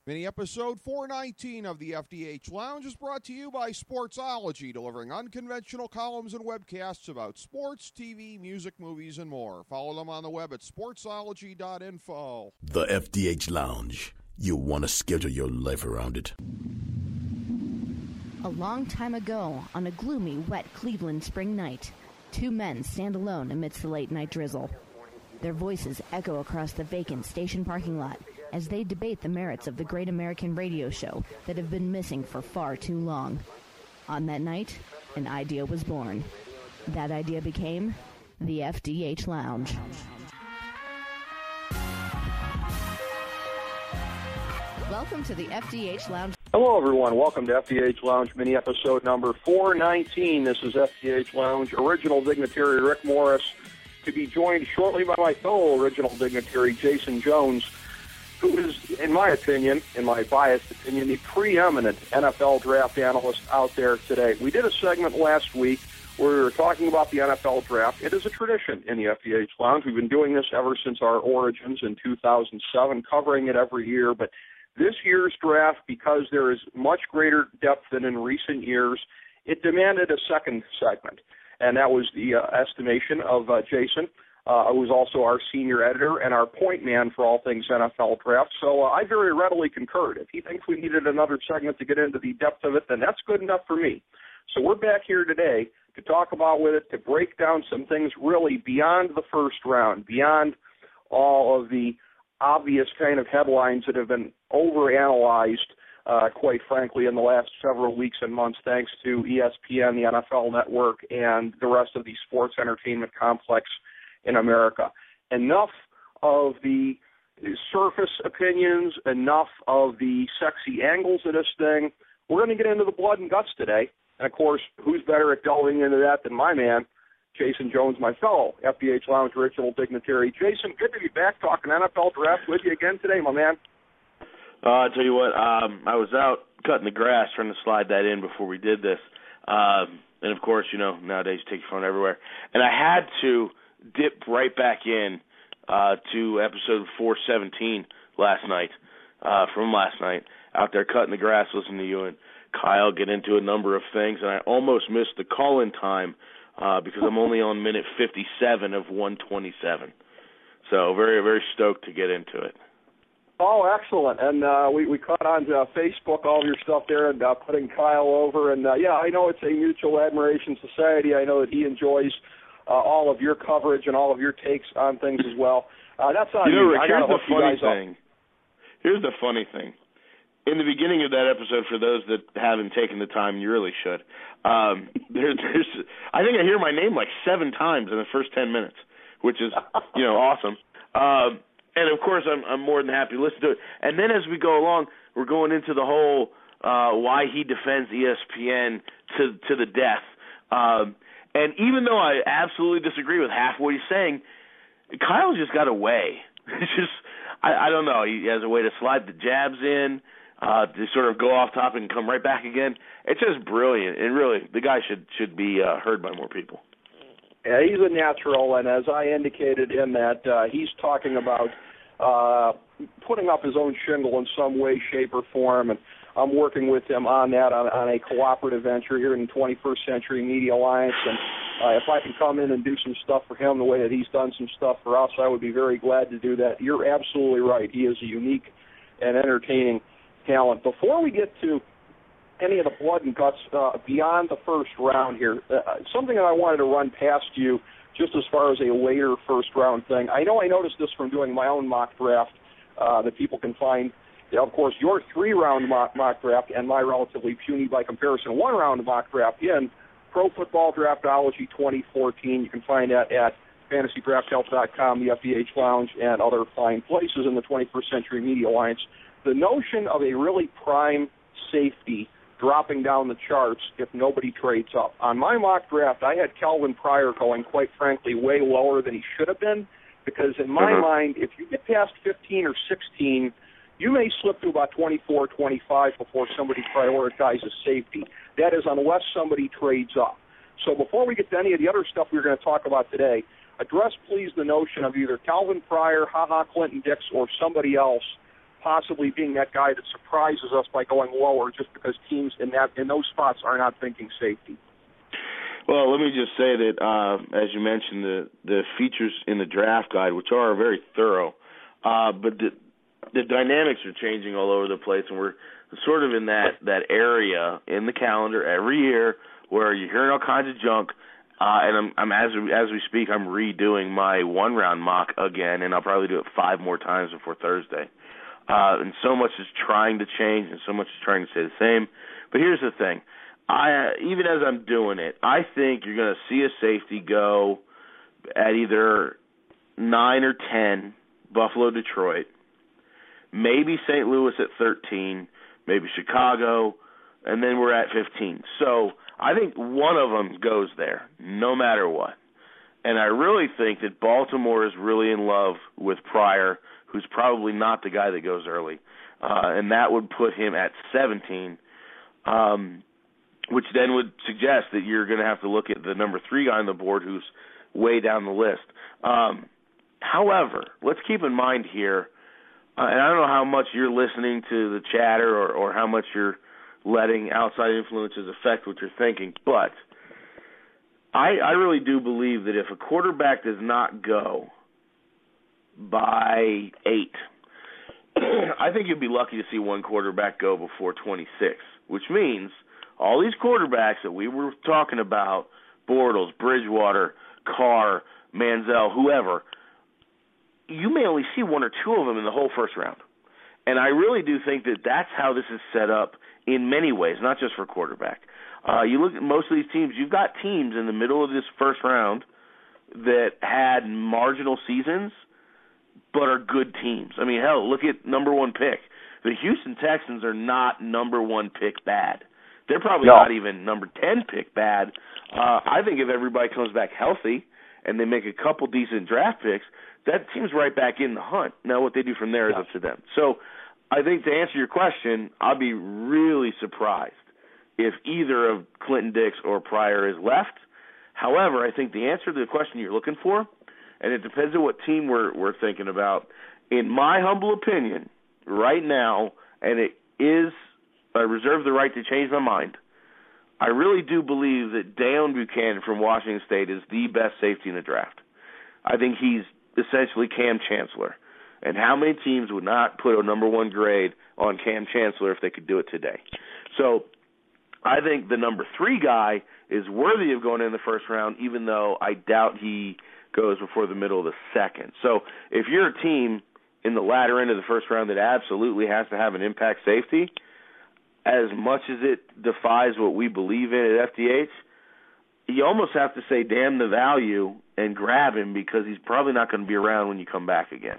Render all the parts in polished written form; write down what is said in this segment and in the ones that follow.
Mini episode 419 of the FDH Lounge is brought to you by Sportsology, delivering unconventional columns and webcasts about sports, TV, music, movies, and more. Follow them on the web at sportsology.info. The FDH Lounge. You want to schedule your life around it. A long time ago, on a gloomy, wet Cleveland spring night, two men stand alone amidst the late-night drizzle. Their voices echo across the vacant station parking lot as they debate the merits of the great American radio show that have been missing for far too long. On that night, an idea was born. That idea became the FDH Lounge. Welcome to the FDH Lounge. Hello, everyone. Welcome to FDH Lounge mini episode number 419. This is FDH Lounge original dignitary Rick Morris, to be joined shortly by my fellow original dignitary Jason Jones, who is, in my opinion, in my biased opinion, the preeminent NFL draft analyst out there today. We did a segment last week where we were talking about the NFL draft. It is a tradition in the FDH Lounge. We've been doing this ever since our origins in 2007, covering it every year. But this year's draft, because there is much greater depth than in recent years, it demanded a second segment. And that was the estimation of Jason, who was also our senior editor and our point man for all things NFL draft. So I very readily concurred. If he thinks we needed another segment to get into the depth of it, then that's good enough for me. So we're back here today to talk about with it, to break down some things really beyond the first round, beyond all of the obvious kind of headlines that have been overanalyzed, quite frankly, in the last several weeks and months, thanks to ESPN, the NFL Network, and the rest of the sports entertainment complex in America. Enough of the surface opinions, enough of the sexy angles of this thing. We're going to get into the blood and guts today. And, of course, who's better at delving into that than my man, Jason Jones, my fellow FDH Lounge original dignitary. Jason, good to be back talking NFL draft with you again today, my man. I'll tell you what, I was out cutting the grass trying to slide that in before we did this. And, of course, you know, nowadays you take your phone everywhere. And I had to dip right back in to episode 417 last night, from last night, out there cutting the grass, listening to you and Kyle get into a number of things. And I almost missed the call-in time because I'm only on minute 57 of 127. So very, very stoked to get into it. Oh, excellent. And we caught on Facebook all of your stuff there and putting Kyle over. And, yeah, I know it's a mutual admiration society. I know that he enjoys all of your coverage and all of your takes on things as well. That's on you. Rick, here's the funny thing. Here's the funny thing. In the beginning of that episode, for those that haven't taken the time, you really should. There's I think I hear my name like 7 times in the first 10 minutes, which is, you know, awesome. And, of course, I'm more than happy to listen to it. And then as we go along, we're going into the whole why he defends ESPN to the death. And even though I absolutely disagree with half what he's saying, Kyle's just got a way. It's just, I don't know. He has a way to slide the jabs in, to sort of go off topic and come right back again. It's just brilliant. And really, the guy should be heard by more people. Yeah, he's a natural, and as I indicated in that, he's talking about putting up his own shingle in some way, shape, or form, and I'm working with him on that, on a cooperative venture here in the 21st Century Media Alliance, and if I can come in and do some stuff for him the way that he's done some stuff for us, I would be very glad to do that. You're absolutely right. He is a unique and entertaining talent. Before we get to any of the blood and guts beyond the first round here, something that I wanted to run past you just as far as a later first-round thing. I know I noticed this from doing my own mock draft that people can find. Of course, your 3-round mock draft and my relatively puny, by comparison, 1-round mock draft in Pro Football Draftology 2014. You can find that at FantasyDraftHelp.com, the FDH Lounge, and other fine places in the 21st Century Media Alliance. The notion of a really prime safety dropping down the charts if nobody trades up. On my mock draft, I had Calvin Pryor going, quite frankly, way lower than he should have been, because in my mind, if you get past 15 or 16, you may slip to about 24, 25 before somebody prioritizes safety. That is, unless somebody trades up. So before we get to any of the other stuff we're going to talk about today, address, please, the notion of either Calvin Pryor, HaHa Clinton Dix, or somebody else possibly being that guy that surprises us by going lower just because teams in those spots are not thinking safety? Well, let me just say that, as you mentioned, the features in the draft guide, which are very thorough, but the dynamics are changing all over the place, and we're sort of in that area in the calendar every year where you're hearing all kinds of junk. And I'm as we speak, I'm redoing my one-round mock again, and I'll probably do it 5 more times before Thursday. And so much is trying to change, and so much is trying to stay the same. But here's the thing. Even as I'm doing it, I think you're going to see a safety go at either 9 or 10, Buffalo, Detroit, maybe St. Louis at 13, maybe Chicago, and then we're at 15. So I think one of them goes there, no matter what. And I really think that Baltimore is really in love with Pryor, who's probably not the guy that goes early. And that would put him at 17, which then would suggest that you're going to have to look at the number 3 guy on the board who's way down the list. However, let's keep in mind here, and I don't know how much you're listening to the chatter or how much you're letting outside influences affect what you're thinking, but I really do believe that if a quarterback does not go by 8, I think you'd be lucky to see one quarterback go before 26, which means all these quarterbacks that we were talking about, Bortles, Bridgewater, Carr, Manziel, whoever, you may only see 1 or 2 of them in the whole first round. And I really do think that that's how this is set up in many ways, not just for quarterback. You look at most of these teams, you've got teams in the middle of this first round that had marginal seasons but are good teams. I mean, hell, look at number 1 pick. The Houston Texans are not number 1 pick bad. They're probably not even number 10 pick bad. I think if everybody comes back healthy and they make a couple decent draft picks, that team's right back in the hunt. Now what they do from there is up to them. So I think to answer your question, I'll be really surprised if either of Clinton Dix or Pryor is left. However, I think the answer to the question you're looking for, and it depends on what team we're thinking about, in my humble opinion, right now, and it is, I reserve the right to change my mind, I really do believe that Deion Buchanan from Washington State is the best safety in the draft. I think he's essentially Cam Chancellor. And how many teams would not put a number 1 grade on Cam Chancellor if they could do it today? So I think the number 3 guy is worthy of going in the first round, even though I doubt he goes before the middle of the second. So if you're a team in the latter end of the first round that absolutely has to have an impact safety, as much as it defies what we believe in at FDH, you almost have to say damn the value and grab him because he's probably not going to be around when you come back again.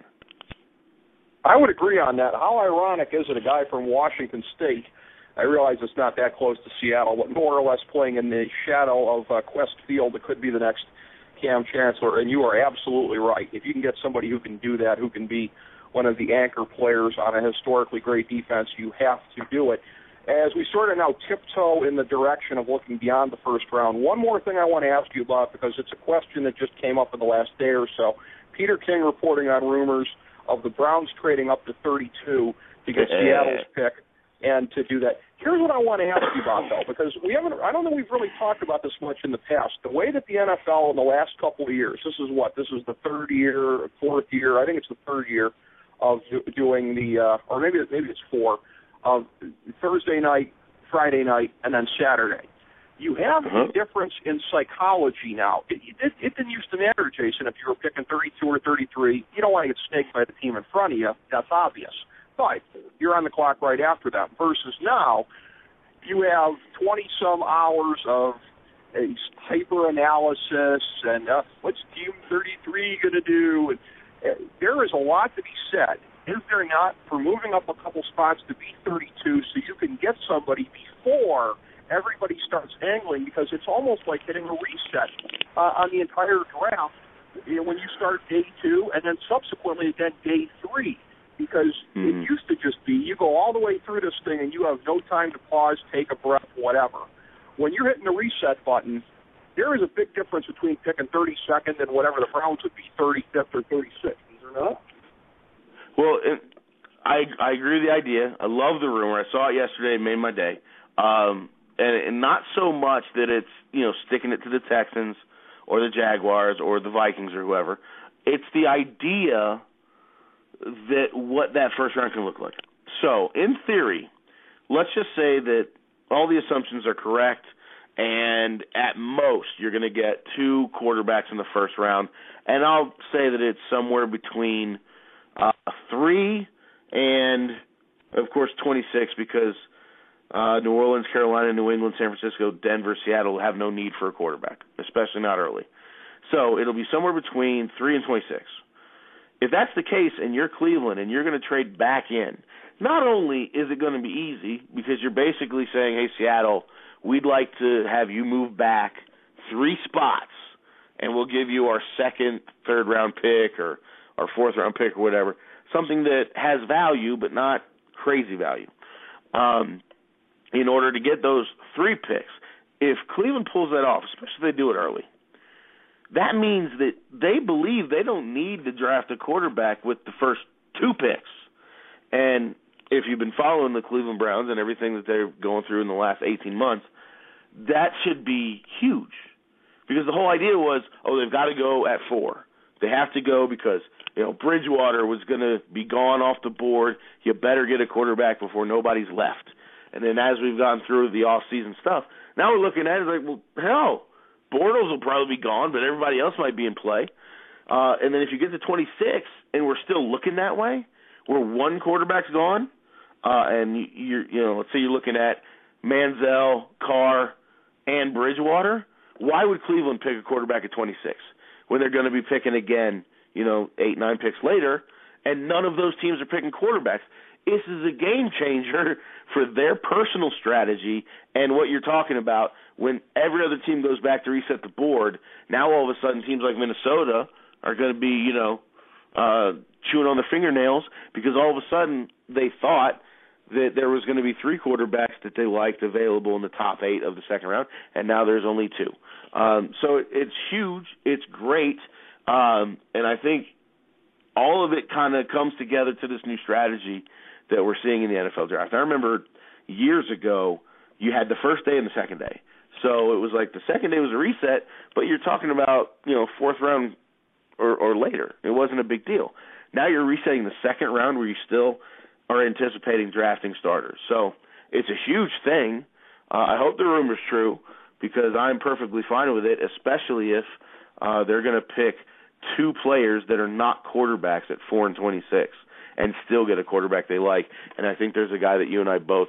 I would agree on that. How ironic is it a guy from Washington State, I realize it's not that close to Seattle, but more or less playing in the shadow of Quest Field that could be the next Cam Chancellor, and you are absolutely right. If you can get somebody who can do that, who can be one of the anchor players on a historically great defense, you have to do it. As we sort of now tiptoe in the direction of looking beyond the first round, one more thing I want to ask you about, because it's a question that just came up in the last day or so. Peter King reporting on rumors of the Browns trading up to 32 to get Seattle's pick and to do that. Here's what I want to ask you about, though, because I don't think we've really talked about this much in the past. The way that the NFL in the last couple of years, this is the 4th year, I think it's the 3rd year of doing the, or maybe it's 4, of Thursday night, Friday night, and then Saturday. You have a difference in psychology now. It didn't used to matter, Jason, if you were picking 32 or 33. You don't want to get snaked by the team in front of you. That's obvious. But you're on the clock right after that. Versus now, you have 20-some hours of hyper-analysis and what's Team 33 going to do? And there is a lot to be said, is there not, for moving up a couple spots to be 32 so you can get somebody before everybody starts angling, because it's almost like hitting a reset on the entire draft when you start day 2 and then subsequently again day 3. Because it used to just be you go all the way through this thing and you have no time to pause, take a breath, whatever. When you're hitting the reset button, there is a big difference between picking 32nd and whatever the Browns would be 35th or 36th. Is there not? Well, I agree with the idea. I love the rumor. I saw it yesterday. It made my day. And not so much that it's, sticking it to the Texans or the Jaguars or the Vikings or whoever. It's the idea that what that first round can look like. So, in theory, let's just say that all the assumptions are correct, and at most you're going to get 2 quarterbacks in the first round, and I'll say that it's somewhere between 3 and, of course, 26 because New Orleans, Carolina, New England, San Francisco, Denver, Seattle have no need for a quarterback, especially not early. So it'll be somewhere between 3 and 26. If that's the case and you're Cleveland and you're going to trade back in, not only is it going to be easy because you're basically saying, hey, Seattle, we'd like to have you move back 3 spots and we'll give you our second, third-round pick or our fourth-round pick or whatever, something that has value but not crazy value. In order to get those 3 picks, if Cleveland pulls that off, especially if they do it early, that means that they believe they don't need to draft a quarterback with the first 2 picks. And if you've been following the Cleveland Browns and everything that they're going through in the last 18 months, that should be huge. Because the whole idea was, they've got to go at 4. They have to go because, Bridgewater was going to be gone off the board. You better get a quarterback before nobody's left. And then as we've gone through the off-season stuff, now we're looking at it like, well, hell, Bortles will probably be gone, but everybody else might be in play. And then if you get to 26 and we're still looking that way, where 1 quarterback's gone, and let's say you're looking at Manziel, Carr, and Bridgewater, why would Cleveland pick a quarterback at 26 when they're going to be picking again, 8, 9 picks later, and none of those teams are picking quarterbacks? This is a game changer for their personal strategy and what you're talking about when every other team goes back to reset the board. Now all of a sudden teams like Minnesota are going to be, chewing on their fingernails because all of a sudden they thought that there was going to be 3 quarterbacks that they liked available in the top 8 of the second round, and now there's only 2. So it's huge. It's great. And I think all of it kind of comes together to this new strategy that we're seeing in the NFL draft. I remember years ago you had the first day and the second day. So it was like the second day was a reset, but you're talking about, 4th round or later. It wasn't a big deal. Now you're resetting the second round where you still are anticipating drafting starters. So it's a huge thing. I hope the rumor's true because I'm perfectly fine with it, especially if they're going to pick 2 players that are not quarterbacks at 4 and 26 and still get a quarterback they like. And I think there's a guy that you and I both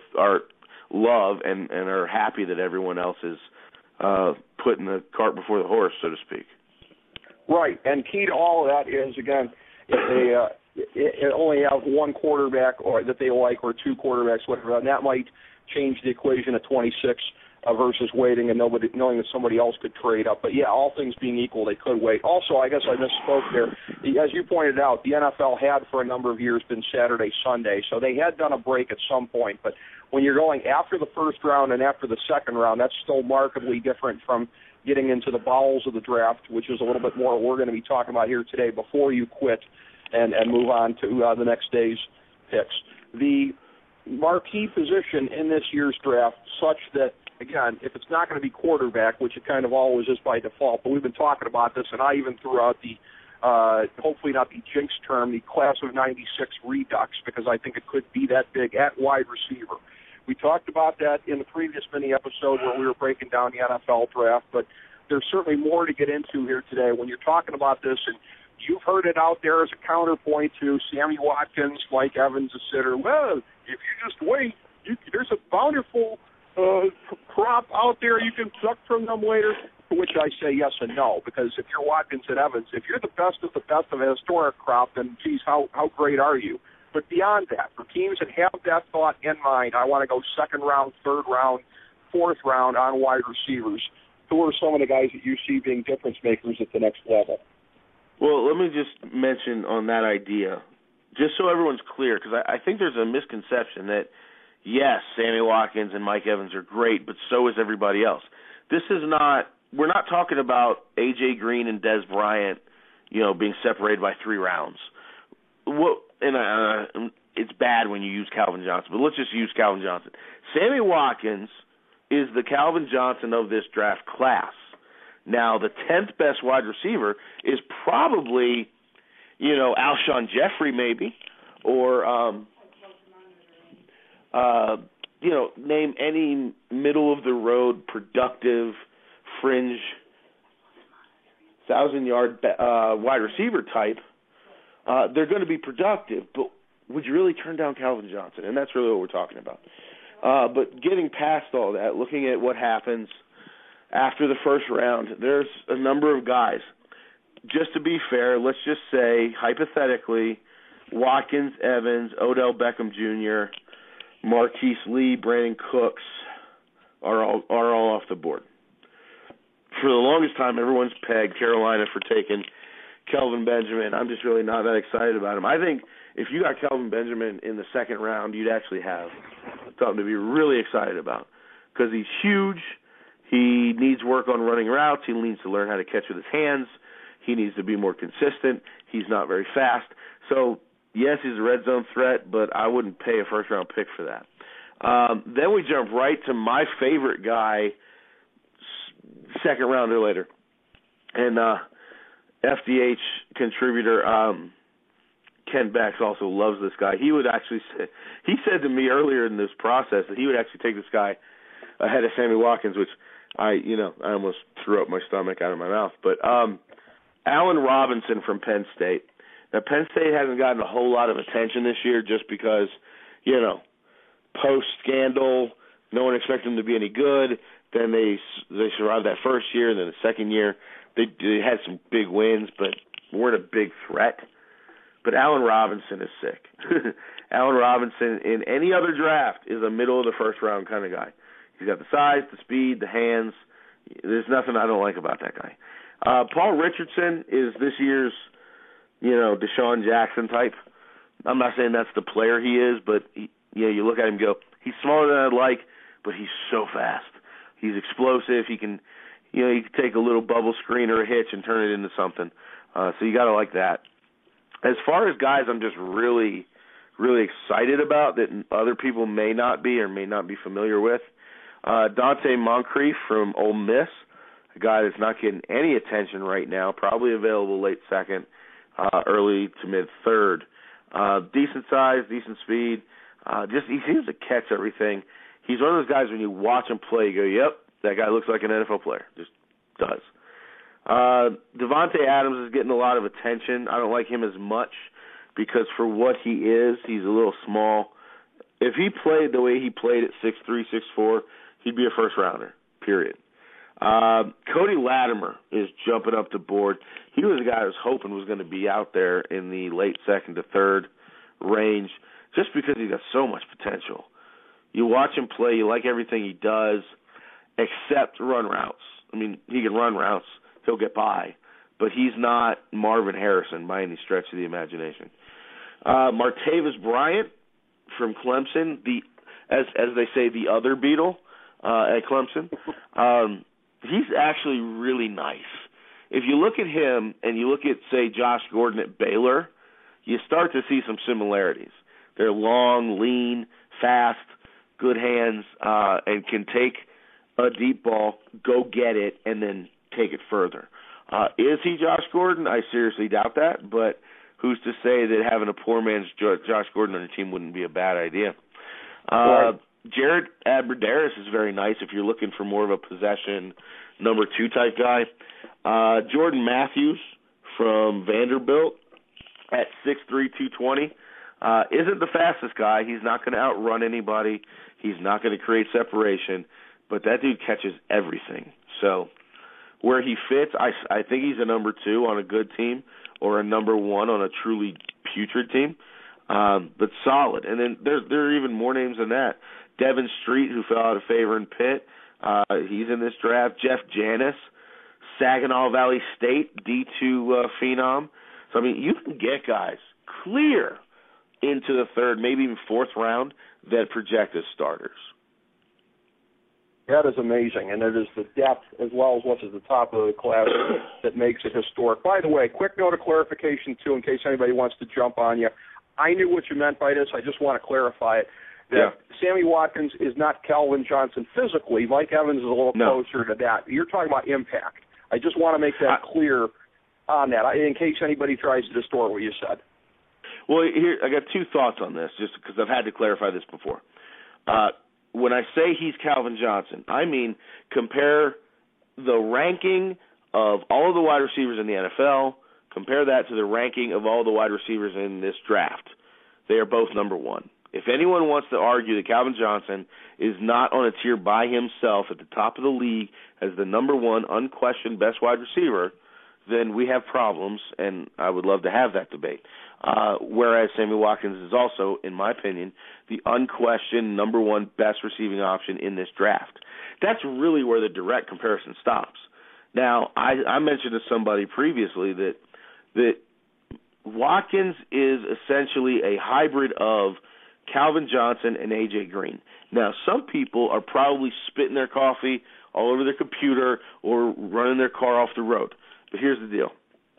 love and are happy that everyone else is putting the cart before the horse, so to speak. Right, and key to all of that is, again, if they only have 1 quarterback or that they like or 2 quarterbacks, whatever, and that might change the equation at 26 versus waiting and knowing that somebody else could trade up. But, yeah, all things being equal, they could wait. Also, I guess I misspoke there. As you pointed out, the NFL had for a number of years been Saturday, Sunday, so they had done a break at some point. But when you're going after the first round and after the second round, that's still markedly different from getting into the bowels of the draft, which is a little bit more we're going to be talking about here today before you quit and move on to the next day's picks. The marquee position in this year's draft, such that, again, if it's not going to be quarterback, which it kind of always is by default, but we've been talking about this, and I even threw out the, hopefully not the jinx term, the class of 96 redux, because I think it could be that big at wide receiver. We talked about that in the previous mini-episode where we were breaking down the NFL draft, but there's certainly more to get into here today. When you're talking about this, and you've heard it out there as a counterpoint to Sammy Watkins, Mike Evans, etc. Well, if you just wait, there's a bountiful crop out there you can pluck from them later, to which I say yes and no, because if you're Watkins and Evans, if you're the best of a historic crop, then, geez, how great are you? But beyond that, for teams that have that thought in mind, I want to go second round, third round, 4th round on wide receivers. Who are some of the guys that you see being difference makers at the next level? Well, let me just mention on that idea, just so everyone's clear, because I think there's a misconception that, yes, Sammy Watkins and Mike Evans are great, but so is everybody else. We're not talking about A.J. Green and Dez Bryant, being separated by 3 rounds. it's bad when you use Calvin Johnson, but let's just use Calvin Johnson. Sammy Watkins is the Calvin Johnson of this draft class. Now, the 10th best wide receiver is probably, Alshon Jeffrey maybe, or, name any middle-of-the-road, productive, fringe, 1,000-yard wide receiver type. They're going to be productive, but would you really turn down Calvin Johnson? And that's really what we're talking about. But getting past all that, looking at what happens after the first round, there's a number of guys. Just to be fair, let's just say, hypothetically, Watkins, Evans, Odell Beckham Jr., Marquise Lee, Brandon Cooks are all off the board. For the longest time, everyone's pegged Carolina for taking Kelvin Benjamin. I'm just really not that excited about him. I think if you got Kelvin Benjamin in the second round, you'd actually have something to be really excited about because he's huge. He needs work on running routes. He needs to learn how to catch with his hands. He needs to be more consistent. He's not very fast. So, yes, he's a red zone threat, but I wouldn't pay a first-round pick for that. Then we jump right to my favorite guy, second round or later. And FDH contributor Ken Becks also loves this guy. He said to me earlier in this process that he would actually take this guy ahead of Sammy Watkins, which I almost threw up my stomach out of my mouth. But Allen Robinson from Penn State. Now, Penn State hasn't gotten a whole lot of attention this year just because, post-scandal, no one expected them to be any good. Then they survived that first year, and then the second year they had some big wins, but weren't a big threat. But Allen Robinson is sick. Allen Robinson in any other draft is a middle-of-the-first-round kind of guy. He's got the size, the speed, the hands. There's nothing I don't like about that guy. Paul Richardson is this year's, Deshaun Jackson type. I'm not saying that's the player he is, but you look at him and go, he's smaller than I'd like, but he's so fast. He's explosive. He can take a little bubble screen or a hitch and turn it into something. So you got to like that. As far as guys I'm just really, really excited about that other people may not be or may not be familiar with, Dante Moncrief from Ole Miss, a guy that's not getting any attention right now, probably available late second, early to mid-third. Decent size, decent speed. He seems to catch everything. He's one of those guys when you watch him play, you go, yep, that guy looks like an NFL player. Just does. Devontae Adams is getting a lot of attention. I don't like him as much because for what he is, he's a little small. If he played the way he played at 6'3", 6'4", he'd be a first-rounder, period. Cody Latimer is jumping up the board. He was a guy I was hoping was going to be out there in the late second to third range just because he's got so much potential. You watch him play, you like everything he does, except run routes. I mean, he can run routes. He'll get by. But he's not Marvin Harrison by any stretch of the imagination. Martavis Bryant from Clemson, as they say, the other Beatle at Clemson. He's actually really nice. If you look at him and you look at, say, Josh Gordon at Baylor, you start to see some similarities. They're long, lean, fast, good hands, and can take a deep ball, go get it, and then take it further. Is he Josh Gordon? I seriously doubt that, but who's to say that having a poor man's Josh Gordon on your team wouldn't be a bad idea? Jared Abbrederis is very nice if you're looking for more of a possession number 2 type guy. Jordan Matthews from Vanderbilt at 6'3", 220 isn't the fastest guy. He's not going to outrun anybody. He's not going to create separation, but that dude catches everything. So where he fits, I think he's a number 2 on a good team or a number 1 on a truly putrid team, but solid. And then there are even more names than that. Devin Street, who fell out of favor in Pitt, he's in this draft. Jeff Janis, Saginaw Valley State, D2 phenom. So, I mean, you can get guys clear into the third, maybe even fourth round that project as starters. That is amazing, and it is the depth as well as what's at the top of the class that makes it historic. By the way, quick note of clarification, too, in case anybody wants to jump on you. I knew what you meant by this. I just want to clarify it. That Sammy Watkins is not Calvin Johnson physically. Mike Evans is a little closer to that. You're talking about impact. I just want to make that clear on that, in case anybody tries to distort what you said. Well, here I got two thoughts on this, just because I've had to clarify this before. When I say he's Calvin Johnson, I mean compare the ranking of all of the wide receivers in the NFL, compare that to the ranking of all the wide receivers in this draft. They are both number one. If anyone wants to argue that Calvin Johnson is not on a tier by himself at the top of the league as the number one unquestioned best wide receiver, then we have problems, and I would love to have that debate. Whereas Sammy Watkins is also, in my opinion, the unquestioned number one best receiving option in this draft. That's really where the direct comparison stops. Now, I mentioned to somebody previously that Watkins is essentially a hybrid of Calvin Johnson and A.J. Green. Now, some people are probably spitting their coffee all over their computer or running their car off the road. But here's the deal.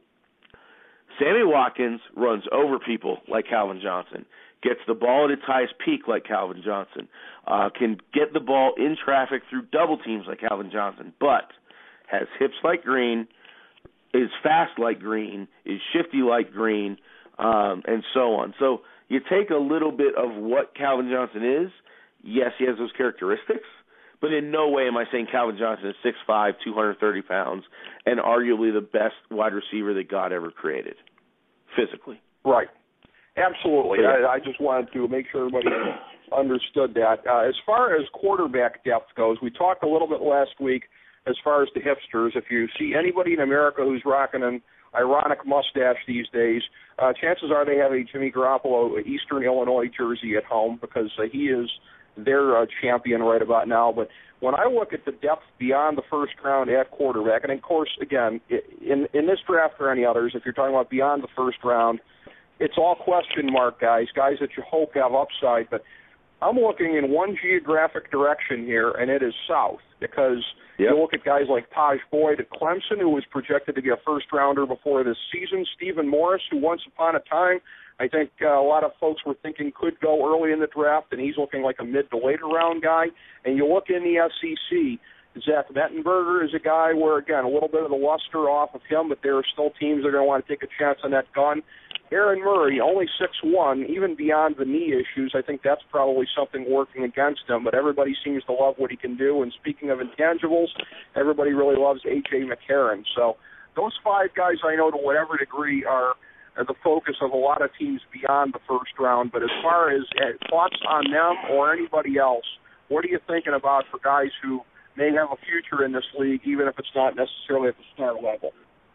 Sammy Watkins runs over people like Calvin Johnson, gets the ball at its highest peak like Calvin Johnson, can get the ball in traffic through double teams like Calvin Johnson, but has hips like Green, is fast like Green, is shifty like Green, and so on. So you take a little bit of what Calvin Johnson is. Yes, he has those characteristics, but in no way am I saying Calvin Johnson is 6'5", 230 pounds, and arguably the best wide receiver that God ever created, physically. Right. Absolutely. I just wanted to make sure everybody understood that. As far as quarterback depth goes, we talked a little bit last week as far as the hipsters. If you see anybody in America who's rocking an ironic mustache these days, chances are they have a Jimmy Garoppolo Eastern Illinois jersey at home because he is their champion right about now. But when I look at the depth beyond the first round at quarterback, and of course, again, in this draft or any others, if you're talking about beyond the first round, it's all question mark guys that you hope have upside. But I'm looking in one geographic direction here, and it is south, because you look at guys like Taj Boyd at Clemson, who was projected to be a first-rounder before this season, Stephen Morris, who once upon a time I think a lot of folks were thinking could go early in the draft, and he's looking like a mid to later round guy. And you look in the SEC, Zach Mettenberger is a guy where, again, a little bit of the luster off of him, but there are still teams that are going to want to take a chance on that gun. Aaron Murray, only 6'1", even beyond the knee issues, I think that's probably something working against him, but everybody seems to love what he can do. And speaking of intangibles, everybody really loves A.J. McCarron. So those five guys I know to whatever degree are the focus of a lot of teams beyond the first round. But as far as thoughts on them or anybody else, what are you thinking about for guys who may have a future in this league, even if it's not necessarily at the star level?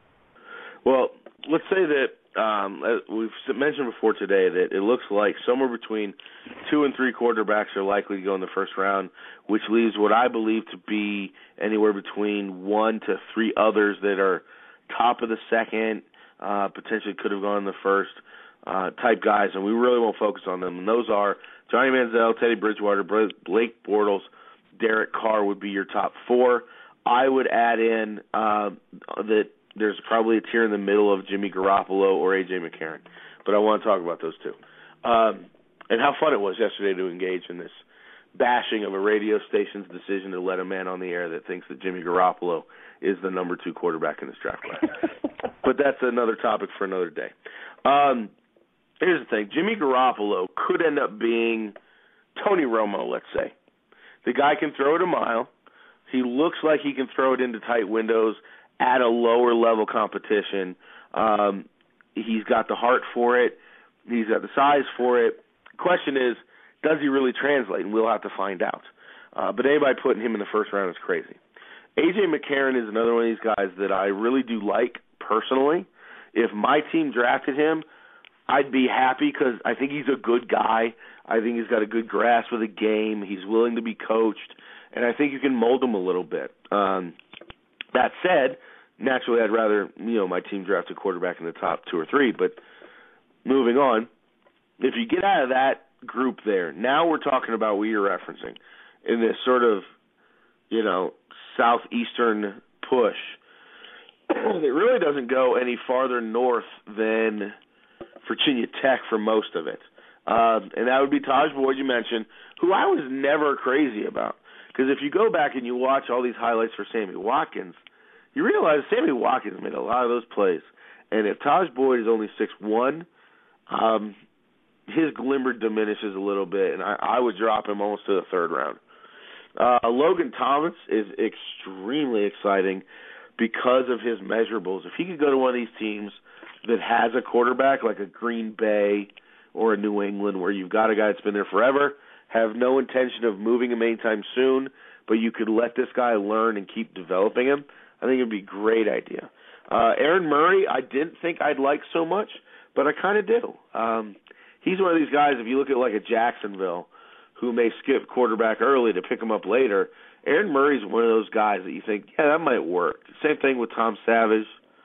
Well, let's say that we've mentioned before today that it looks like somewhere between 2 and 3 quarterbacks are likely to go in the first round, which leaves what I believe to be anywhere between 1 to 3 others that are top of the second, potentially could have gone in the first type guys, and we really won't focus on them. And those are Johnny Manziel, Teddy Bridgewater, Blake Bortles, Derek Carr would be your top 4. I would add in that there's probably a tier in the middle of Jimmy Garoppolo or A.J. McCarron, but I want to talk about those two. And how fun it was yesterday to engage in this bashing of a radio station's decision to let a man on the air that thinks that Jimmy Garoppolo is the number 2 quarterback in this draft class. But that's another topic for another day. Here's the thing. Jimmy Garoppolo could end up being Tony Romo, let's say. The guy can throw it a mile. He looks like he can throw it into tight windows at a lower level competition. He's got the heart for it. He's got the size for it. Question is, does he really translate? And we'll have to find out. But anybody putting him in the first round is crazy. A.J. McCarron is another one of these guys that I really do like personally. If my team drafted him, I'd be happy because I think he's a good guy. I think he's got a good grasp of the game. He's willing to be coached, and I think you can mold him a little bit. That said, naturally I'd rather my team draft a quarterback in the top 2 or 3. But moving on, if you get out of that group there, now we're talking about what you're referencing in this sort of southeastern push. It really doesn't go any farther north than Virginia Tech for most of it. And that would be Taj Boyd, you mentioned, who I was never crazy about. Because if you go back and you watch all these highlights for Sammy Watkins, you realize Sammy Watkins made a lot of those plays. And if Taj Boyd is only 6'1", his glimmer diminishes a little bit, and I would drop him almost to the third round. Logan Thomas is extremely exciting because of his measurables. If he could go to one of these teams that has a quarterback like a Green Bay or a New England where you've got a guy that's been there forever, have no intention of moving him anytime soon, but you could let this guy learn and keep developing him, I think it would be a great idea. Aaron Murray, I didn't think I'd like so much, but I kind of do. He's one of these guys, if you look at like a Jacksonville, who may skip quarterback early to pick him up later, Aaron Murray's one of those guys that you think, yeah, that might work. Same thing with Tom Savage.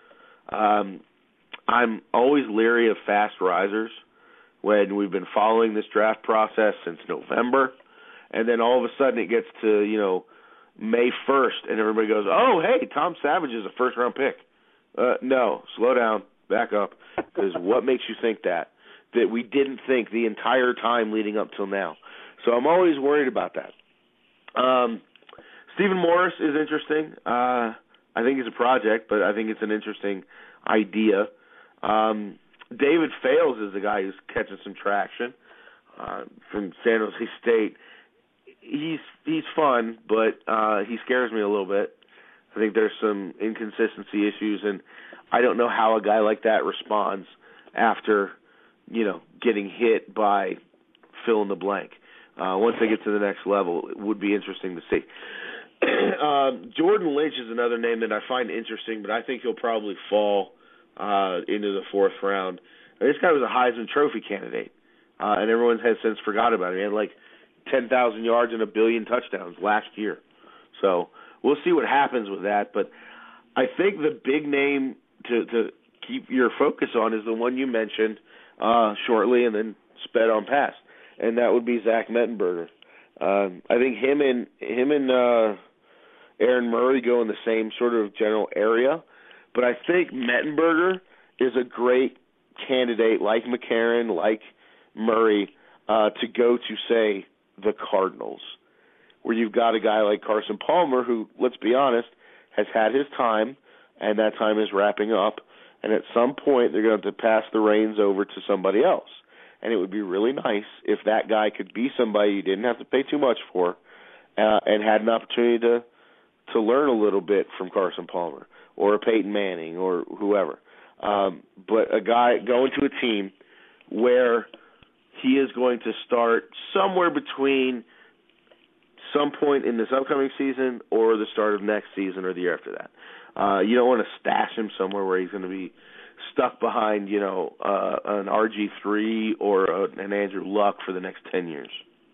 I'm always leery of fast risers when we've been following this draft process since November, and then all of a sudden it gets to, May 1st, and everybody goes, oh, hey, Tom Savage is a first-round pick. No, slow down, back up, because what makes you think that we didn't think the entire time leading up till now? So I'm always worried about that. Stephen Morris is interesting. I think it's a project, but I think it's an interesting idea. David Fales is the guy who's catching some traction from San Jose State. He's fun, but he scares me a little bit. I think there's some inconsistency issues, and I don't know how a guy like that responds after, getting hit by fill in the blank. Once they get to the next level, it would be interesting to see. Jordan Lynch is another name that I find interesting, but I think he'll probably fall into the fourth round. This guy was a Heisman Trophy candidate, and everyone has since forgot about him. He had like 10,000 yards and 1 billion touchdowns last year. So we'll see what happens with that. But I think the big name to keep your focus on is the one you mentioned shortly and then sped on past, and that would be Zach Mettenberger. I think him and Aaron Murray go in the same sort of general area, but I think Mettenberger is a great candidate, like McCarron, like Murray, to go to, say, the Cardinals, where you've got a guy like Carson Palmer who, let's be honest, has had his time, and that time is wrapping up, and at some point they're going to have to pass the reins over to somebody else. And it would be really nice if that guy could be somebody you didn't have to pay too much for and had an opportunity to learn a little bit from Carson Palmer or a Peyton Manning or whoever. But a guy going to a team where he is going to start somewhere between some point in this upcoming season or the start of next season or the year after that. You don't want to stash him somewhere where he's going to be stuck behind, an RG3 or an Andrew Luck for the next 10 years.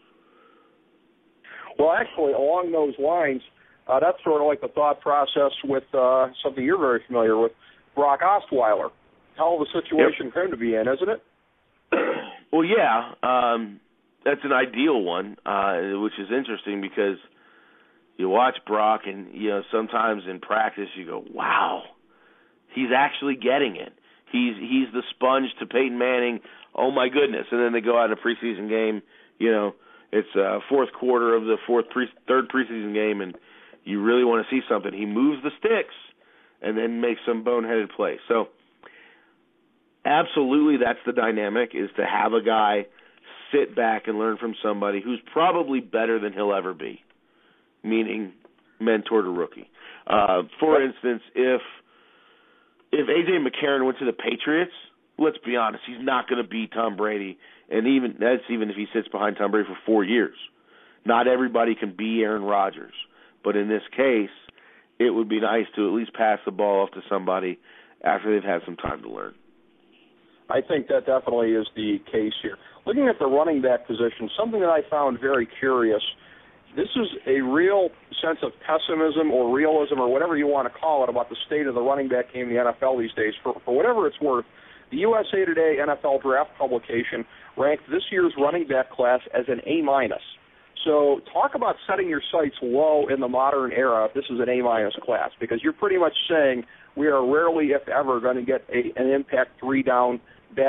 Well, actually, along those lines, that's sort of like the thought process with something you're very familiar with, Brock Osweiler. Hell of a situation for him to be in, isn't it? Well, yeah, that's an ideal one, which is interesting because you watch Brock and, sometimes in practice you go, wow, he's actually getting it. He's the sponge to Peyton Manning. Oh, my goodness. And then they go out in a preseason game, it's fourth quarter of the third preseason game, and you really want to see something. He moves the sticks and then makes some boneheaded play. So absolutely that's the dynamic, is to have a guy sit back and learn from somebody who's probably better than he'll ever be, meaning mentor to rookie. For instance, if A.J. McCarron went to the Patriots, let's be honest, he's not going to beat Tom Brady, and that's even if he sits behind Tom Brady for 4 years. Not everybody can be Aaron Rodgers, but in this case, it would be nice to at least pass the ball off to somebody after they've had some time to learn. I think that definitely is the case here. Looking at the running back position, something that I found very curious, this is a real sense of pessimism or realism or whatever you want to call it about the state of the running back game in the NFL these days. For whatever it's worth, the USA Today NFL Draft publication ranked this year's running back class as an A-. So talk about setting your sights low in the modern era if this is an A- class, because you're pretty much saying we are rarely, if ever, going to get an impact 3-down back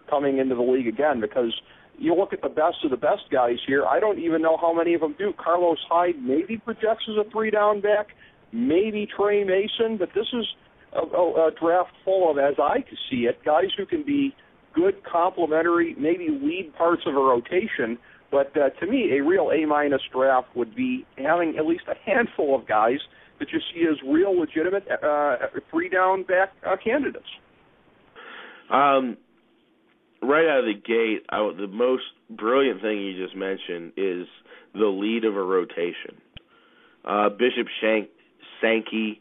coming into the league again, because you look at the best of the best guys here, I don't even know how many of them do. Carlos Hyde maybe projects as a 3-down back, maybe Trey Mason, but this is a draft full of, as I see it, guys who can be good complementary, maybe lead parts of a rotation. But to me, a real A- draft would be having at least a handful of guys that you see as real legitimate 3-down back candidates. Right out of the gate, the most brilliant thing you just mentioned is the lead of a rotation. Bishop Sankey,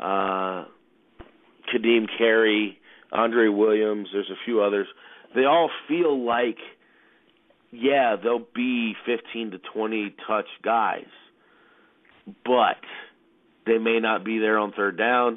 Kadeem Carey, Andre Williams, there's a few others. They all feel like, yeah, they'll be 15 to 20 touch guys, but they may not be there on third down.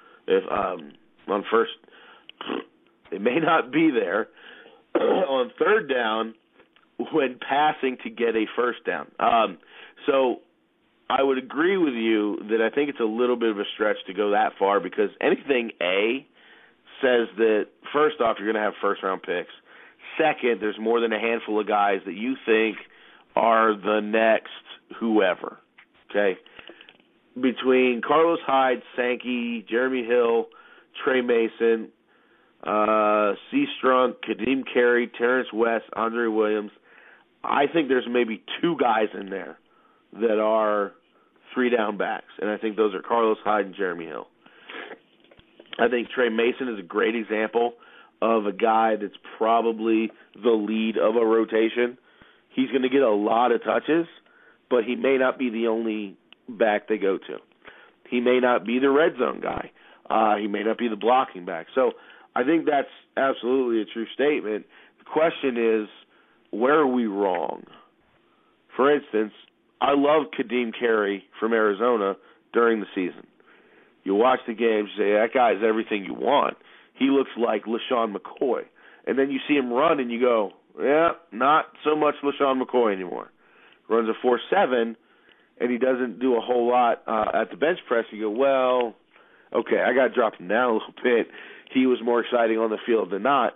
They may not be there on third down when passing to get a first down. So I would agree with you that I think it's a little bit of a stretch to go that far, because anything A says that, first off, you're going to have first-round picks. Second, there's more than a handful of guys that you think are the next whoever, okay? Between Carlos Hyde, Sankey, Jeremy Hill, Trey Mason, C. Strunk, Kadeem Carey, Terrence West, Andre Williams, I think there's maybe 2 guys in there that are 3-down backs, and I think those are Carlos Hyde and Jeremy Hill. I think Trey Mason is a great example of a guy that's probably the lead of a rotation. He's going to get a lot of touches, but he may not be the only back they go to. He may not be the red zone guy. He may not be the blocking back. So I think that's absolutely a true statement. The question is, where are we wrong? For instance, I love Kadeem Carey from Arizona during the season. You watch the games, you say, that guy's everything you want. He looks like LaShawn McCoy. And then you see him run and you go, yeah, not so much LaShawn McCoy anymore. Runs a 4.7, and he doesn't do a whole lot at the bench press. You go, well, okay, I got to drop him down a little bit. He was more exciting on the field than not.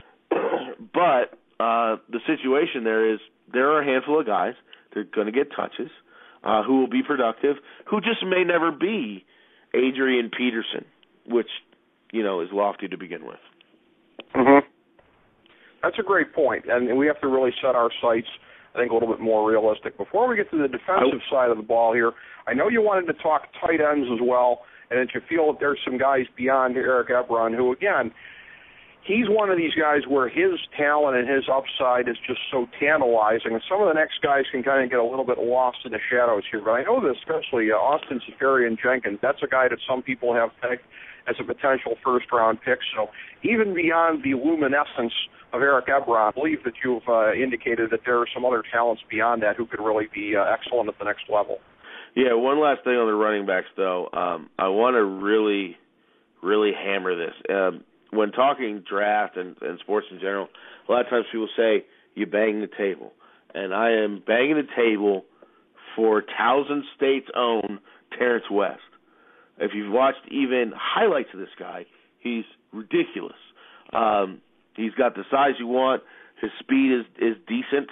But the situation there is there are a handful of guys that are going to get touches, who will be productive, who just may never be Adrian Peterson, which, you know, is lofty to begin with. Mm-hmm. That's a great point, and we have to really set our sights, I think, a little bit more realistic. Before we get to the defensive side of the ball here, I know you wanted to talk tight ends as well, and that you feel that there's some guys beyond Eric Ebron who, again, he's one of these guys where his talent and his upside is just so tantalizing, and some of the next guys can kind of get a little bit lost in the shadows here. But I know that especially Austin Seferian-Jenkins, that's a guy that some people have pegged as a potential first-round pick. So even beyond the luminescence of Eric Ebron, I believe that you've indicated that there are some other talents beyond that who could really be excellent at the next level. Yeah, one last thing on the running backs, though. I want to really, really hammer this. When talking draft and sports in general, a lot of times people say, you bang the table. And I am banging the table for Towson State's own Terrence West. If you've watched even highlights of this guy, he's ridiculous. He's got the size you want. His speed is decent.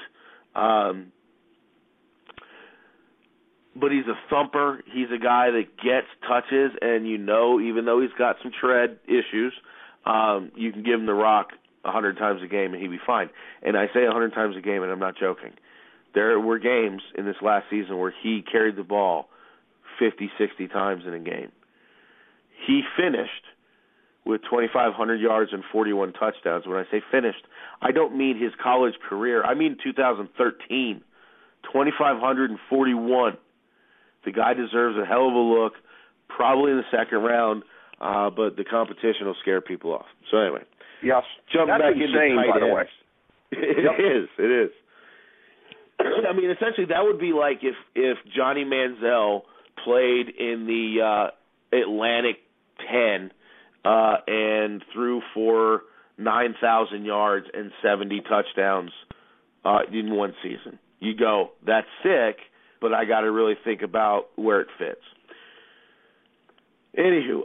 But he's a thumper. He's a guy that gets touches, and you know, even though he's got some tread issues, you can give him the rock 100 times a game and he'd be fine. And I say 100 times a game, and I'm not joking. There were games in this last season where he carried the ball 50, 60 times in a game. He finished with 2,500 yards and 41 touchdowns. When I say finished, I don't mean his college career. I mean 2013, 2,541. The guy deserves a hell of a look, probably in the second round, but the competition will scare people off. So anyway, yes, jump that's back insane, into tight by the way. It is. I mean, essentially, that would be like if Johnny Manziel played in the Atlantic 10 and threw for 9,000 yards and 70 touchdowns in one season. You go, that's sick, but I got to really think about where it fits. Anywho,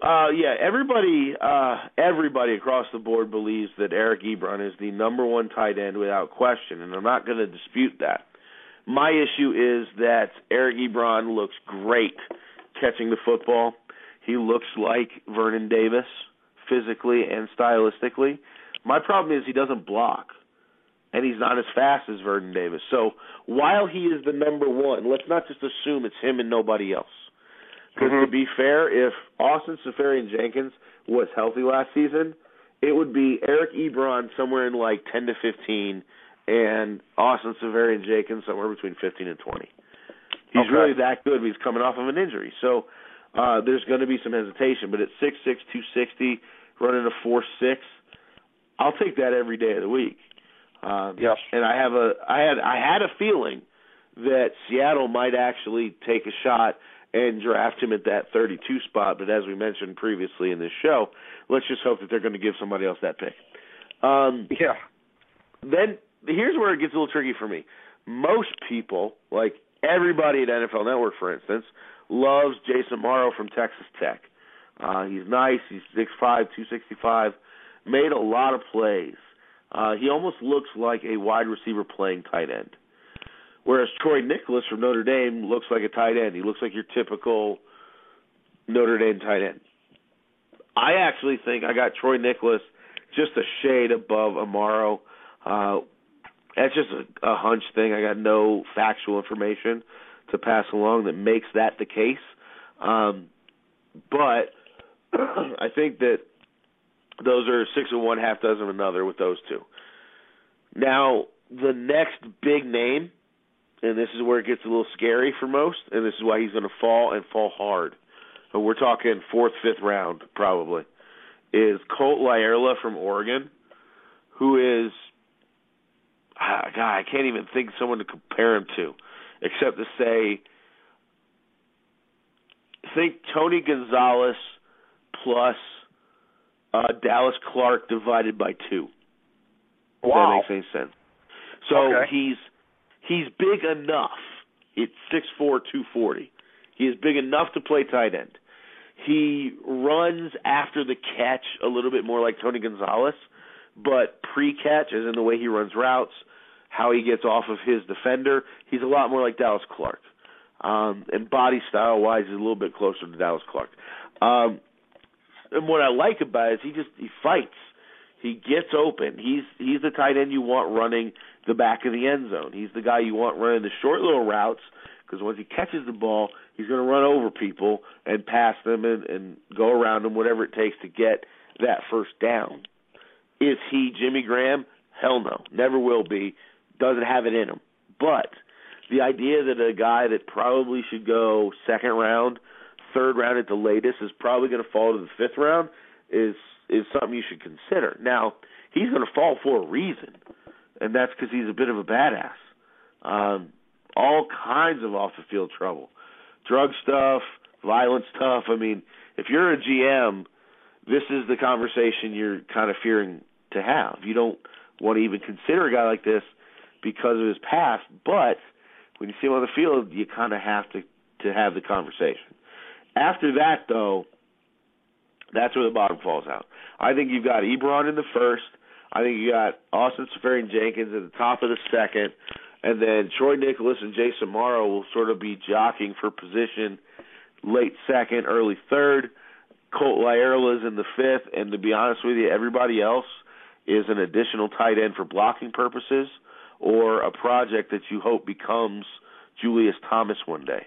everybody across the board believes that Eric Ebron is the number one tight end without question, and I'm not going to dispute that. My issue is that Eric Ebron looks great catching the football. He looks like Vernon Davis physically and stylistically. My problem is he doesn't block, and he's not as fast as Vernon Davis. So while he is the number one, let's not just assume it's him and nobody else. Because to be fair, if Austin Seferian-Jenkins was healthy last season, it would be Eric Ebron somewhere in like 10 to 15 and Austin Seferian-Jenkins somewhere between 15 and 20. He's really that good, but he's coming off of an injury. So there's going to be some hesitation. But at 6'6", 260, running a 4.6, I'll take that every day of the week. Yes. And I had a feeling that Seattle might actually take a shot and draft him at that 32 spot. But as we mentioned previously in this show, let's just hope that they're going to give somebody else that pick. Then here's where it gets a little tricky for me. Most people, like everybody at NFL Network, for instance, loves Jason Morrow from Texas Tech. He's nice. He's 6'5", 265, made a lot of plays. He almost looks like a wide receiver playing tight end. Whereas Troy Nicholas from Notre Dame looks like a tight end. He looks like your typical Notre Dame tight end. I actually think I got Troy Nicholas just a shade above Amaro. That's just a hunch thing. I got no factual information to pass along that makes that the case. But I think that those are 6 of one, half dozen of another with those two. Now, the next big name, and this is where it gets a little scary for most, and this is why he's going to fall and fall hard. But we're talking 4th, 5th round probably, is Colt Lyerla from Oregon, who is, I can't even think of someone to compare him to, except to say, think Tony Gonzalez plus Dallas Clark divided by 2. If that makes any sense. So he's big enough. It's 6'4", 240. He is big enough to play tight end. He runs after the catch a little bit more like Tony Gonzalez, but pre-catch, as in the way he runs routes, how he gets off of his defender, he's a lot more like Dallas Clark. And body style-wise, he's a little bit closer to Dallas Clark. And what I like about it is he fights. He gets open. He's the tight end you want running the back of the end zone. He's the guy you want running the short little routes, because once he catches the ball, he's going to run over people and pass them and go around them, whatever it takes to get that first down. Is he Jimmy Graham? Hell no. Never will be. Doesn't have it in him. But the idea that a guy that probably should go 2nd round, 3rd round at the latest, is probably going to fall to the 5th round is something you should consider. Now, he's going to fall for a reason, and that's because he's a bit of a badass. All kinds of off-the-field trouble. Drug stuff, violent stuff. I mean, if you're a GM, this is the conversation you're kind of fearing to have. You don't want to even consider a guy like this because of his past, but when you see him on the field, you kind of have to have the conversation. After that, though, that's where the bottom falls out. I think you've got Ebron in the 1st. I think you got Austin Seferian-Jenkins at the top of the 2nd. And then Troy Nicholas and Jason Morrow will sort of be jockeying for position late 2nd, early 3rd. Colt Lyerla is in the 5th. And to be honest with you, everybody else is an additional tight end for blocking purposes or a project that you hope becomes Julius Thomas one day.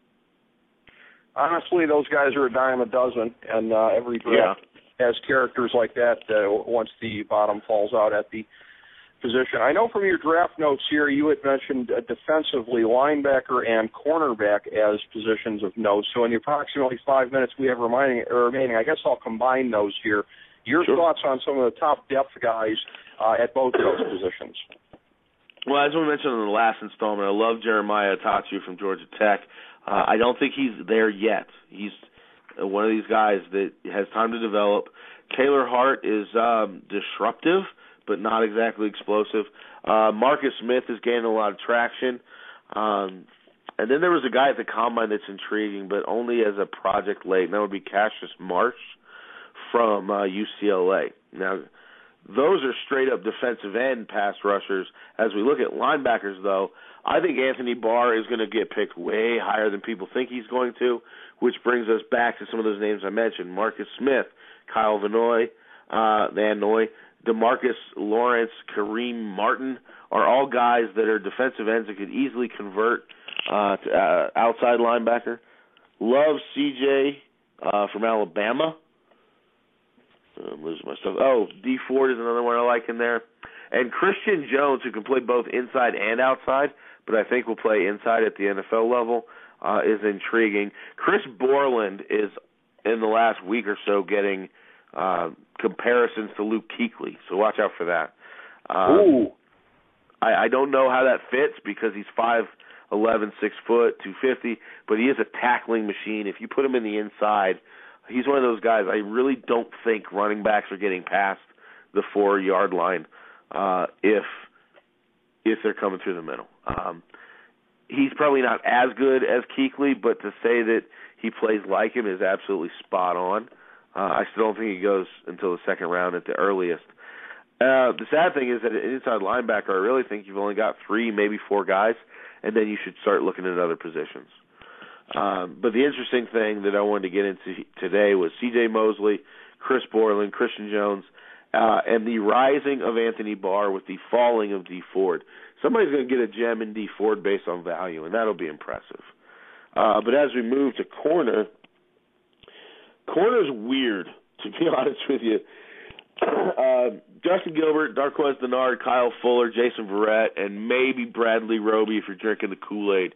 Honestly, those guys are a dime a dozen, and every draft has characters like that once the bottom falls out at the position. I know from your draft notes here you had mentioned defensively linebacker and cornerback as positions of note. So in the approximately 5 minutes we have remaining, I guess I'll combine those here. Your thoughts on some of the top depth guys at both of those positions? Well, as we mentioned in the last installment, I love Jeremiah Attachu from Georgia Tech. I don't think he's there yet. He's one of these guys that has time to develop. Taylor Hart is disruptive, but not exactly explosive. Marcus Smith is gaining a lot of traction. And then there was a guy at the Combine that's intriguing, but only as a project late, and that would be Cassius Marsh from UCLA. Now, those are straight-up defensive end pass rushers. As we look at linebackers, though, I think Anthony Barr is going to get picked way higher than people think he's going to, which brings us back to some of those names I mentioned. Marcus Smith, Kyle Van Noy, DeMarcus Lawrence, Kareem Martin are all guys that are defensive ends that could easily convert to outside linebacker. Love CJ from Alabama. I'm losing my stuff. D Ford is another one I like in there. And Christian Jones, who can play both inside and outside, but I think will play inside at the NFL level, is intriguing. Chris Borland is, in the last week or so, getting comparisons to Luke Kuechly, so watch out for that. I don't know how that fits because he's 5'11", 6 foot, 250, but he is a tackling machine. If you put him in the inside, he's one of those guys. I really don't think running backs are getting past the 4-yard line if they're coming through the middle. He's probably not as good as Kuechly, but to say that he plays like him is absolutely spot on. I still don't think he goes until the second round at the earliest. The sad thing is that an inside linebacker, I really think you've only got 3, maybe 4 guys, and then you should start looking at other positions. But the interesting thing that I wanted to get into today was C.J. Mosley, Chris Borland, Christian Jones, and the rising of Anthony Barr with the falling of D. Ford. Somebody's going to get a gem in D. Ford based on value, and that'll be impressive. But as we move to corner's weird, to be honest with you. Justin Gilbert, Darqueze Dennard, Kyle Fuller, Jason Verrett, and maybe Bradley Roby, if you're drinking the Kool-Aid,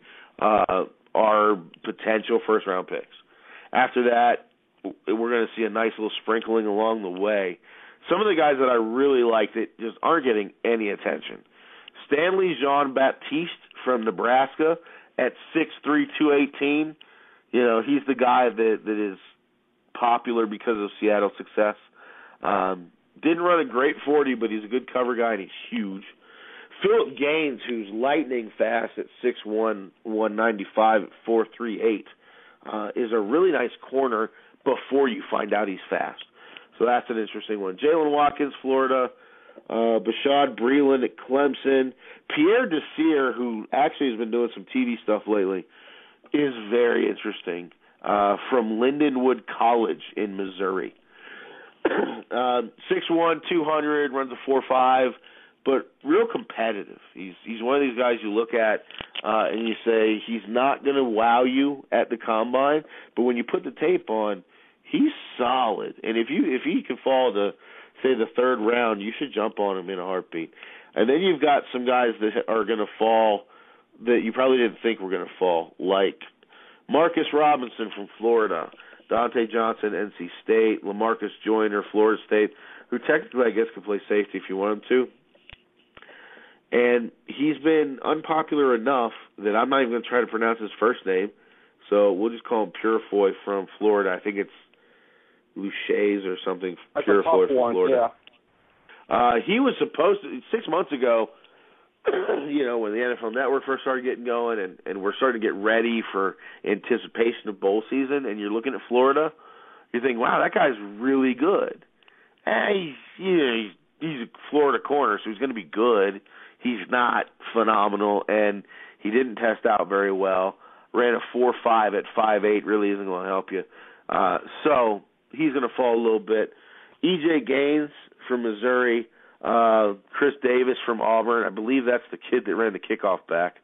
are potential first-round picks. After that, we're going to see a nice little sprinkling along the way. Some of the guys that I really like that just aren't getting any attention. Stanley Jean-Baptiste from Nebraska at 6'3", 218. You know, he's the guy that is popular because of Seattle's success. Didn't run a great 40, but he's a good cover guy, and he's huge. Philip Gaines, who's lightning fast at 6'1", 195 at 4'3", 8, is a really nice corner before you find out he's fast. So that's an interesting one. Jalen Watkins, Florida. Bashad Breeland at Clemson. Pierre Desir, who actually has been doing some TV stuff lately, is very interesting, from Lindenwood College in Missouri. 6'1", 200, runs a 4.5, but real competitive. He's one of these guys you look at and you say he's not going to wow you at the combine, but when you put the tape on, he's solid. And if he can fall to, say, the third round, you should jump on him in a heartbeat. And then you've got some guys that are going to fall that you probably didn't think were going to fall, like Marcus Robinson from Florida, Dante Johnson, NC State, LaMarcus Joyner, Florida State, who technically I guess could play safety if you want him to. And he's been unpopular enough that I'm not even going to try to pronounce his first name, so we'll just call him Purifoy from Florida. I think it's Luchaise or something. That's Purifoy from one, Florida. Yeah. He was supposed to, 6 months ago, you know, when the NFL Network first started getting going and we're starting to get ready for anticipation of bowl season, and you're looking at Florida, you think, wow, that guy's really good. He's a Florida corner, so he's going to be good. He's not phenomenal, and he didn't test out very well. Ran a 4.5 at 5'8", really isn't going to help you. So he's going to fall a little bit. E.J. Gaines from Missouri, Chris Davis from Auburn. I believe that's the kid that ran the kickoff back.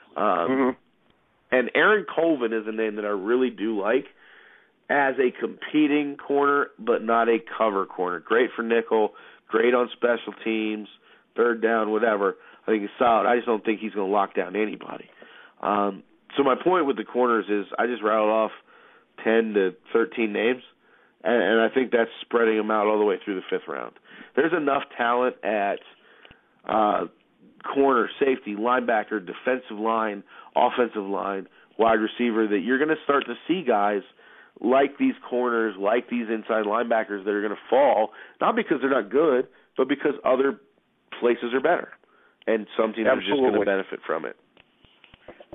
And Aaron Colvin is a name that I really do like as a competing corner, but not a cover corner. Great for nickel, great on special teams, third down, whatever. I think he's solid. I just don't think he's going to lock down anybody. So my point with the corners is I just rattled off 10 to 13 names, and I think that's spreading them out all the way through the fifth round. There's enough talent at corner, safety, linebacker, defensive line, offensive line, wide receiver that you're going to start to see guys like these corners, like these inside linebackers that are going to fall, not because they're not good, but because other places are better. And some teams are just going to benefit from it.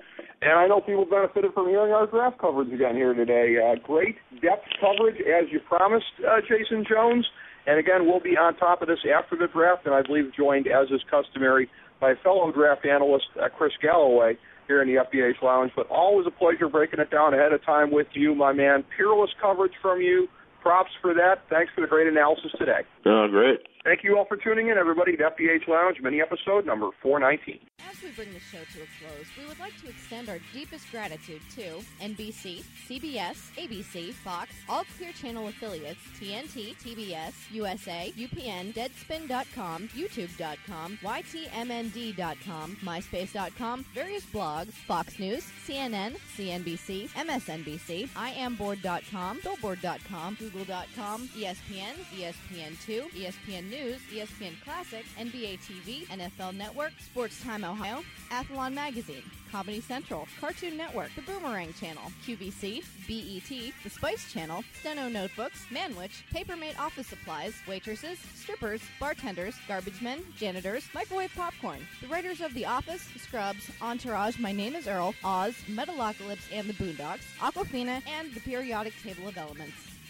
And I know people benefited from hearing our draft coverage again here today. Great depth coverage, as you promised, Jason Jones. And again, we'll be on top of this after the draft, and I believe joined, as is customary, by fellow draft analyst Chris Galloway here in the FDH Lounge. But always a pleasure breaking it down ahead of time with you, my man. Peerless coverage from you. Props for that. Thanks for the great analysis today. Oh, great. Thank you all for tuning in, everybody, to FDH Lounge, mini-episode number 419. As we bring the show to a close, we would like to extend our deepest gratitude to NBC, CBS, ABC, Fox, all Clear Channel affiliates, TNT, TBS, USA, UPN, Deadspin.com, YouTube.com, YTMND.com, MySpace.com, various blogs, Fox News, CNN, CNBC, MSNBC, IamBoard.com, Billboard.com, Google.com, ESPN, ESPN2, ESPN News, ESPN Classic, NBA TV, NFL Network, Sports Time Ohio, Athlon Magazine, Comedy Central, Cartoon Network, The Boomerang Channel, QVC, BET, The Spice Channel, Steno Notebooks, Manwich, Papermate Office Supplies, waitresses, strippers, bartenders, garbage men, janitors, microwave popcorn, the writers of The Office, Scrubs, Entourage, My Name is Earl, Oz, Metalocalypse and the Boondocks, Aquafina, and the Periodic Table of Elements.